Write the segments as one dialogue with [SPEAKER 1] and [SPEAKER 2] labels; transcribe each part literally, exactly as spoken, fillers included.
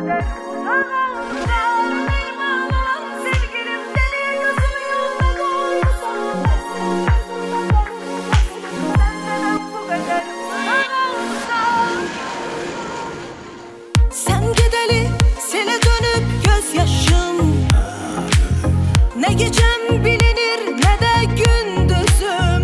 [SPEAKER 1] kadar uzak olsan, derman olan sevgilim deli gözümü yolda koysan, senden bu kadar uzak olsan.
[SPEAKER 2] Sen gideli sele dönüp gözyaşım, ne gecem bilinir ne de gündüzüm.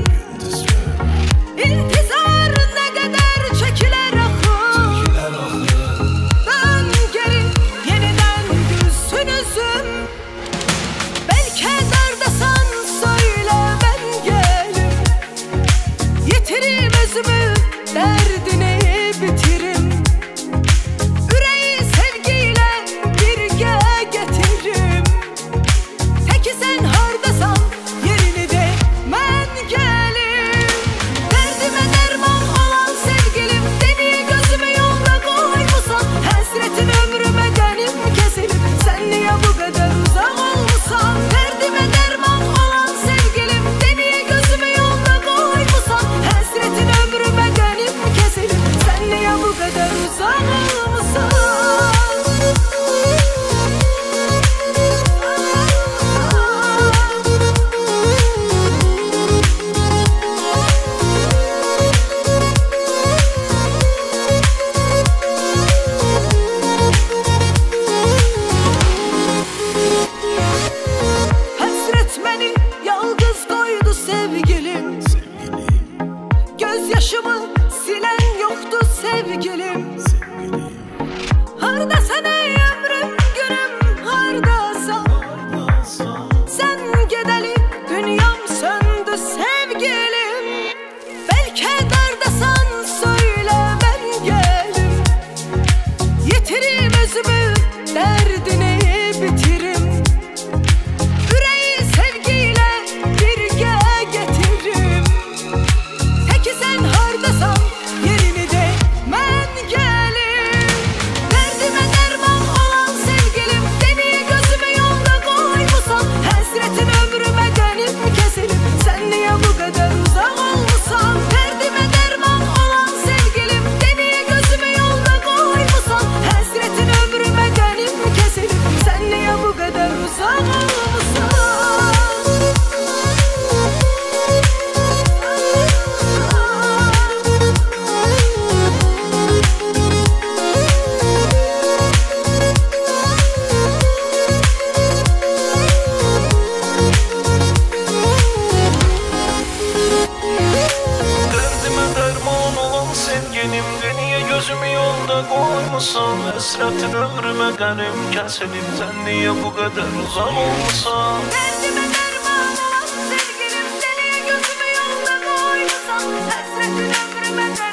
[SPEAKER 2] İntizar ne kadar çekiler akıl, dön geri yeniden gülsün üzüm. Belki dardasan söyle ben gelim, yitirim özümü derdini bitirim. Yüreği sevgiyle birge getiririm. Peki sen hardasan yerini de ben gelim. Derdime derman olan sevgilim, deli gözümü yolda koymusan, hasretin ömrüme benim kesilip sen niye bu kadar uzak olmuşsan. Derdime derman olan sevgilim, deli gözümü yolda koymusan, hasretin ömrüme benim kesilip sen niye bu kadar uzak olmuşsan. Hasret beni yalnız koydu sevgilim, gözyaşımı silen yoktu sevgilim. Hardasan ey ömrüm günüm hardasan, sen gideli dünyam söndü sevgilim. Belki dardasan söyle ben gelim, yitirim özümü derdini bitirim. Yüreği sevgiyle birge getiririm. Peki sen hardasan yerini de ben gelim. Derdime derman olan sevgilim, deli gözümü yolda koymusan, hasretin ömrüme benim kesilip sen niye bu kadar uzak olmuşsan. Derdime derman olan sevgilim, deli gözümü yolda koymusan, hasretin ömrüme benim kesilip sen niye bu kadar uzak olmuşsan.
[SPEAKER 3] Derdime derman olan sevgilim, niye gözümü yolda koymusan, hasretin ömrüme benim kesilip sen niye bu kadar uzak olmuşsan.
[SPEAKER 1] Derdime derman olan sevgilim, deli gözümü yolda koymusan, hasretin ömrüme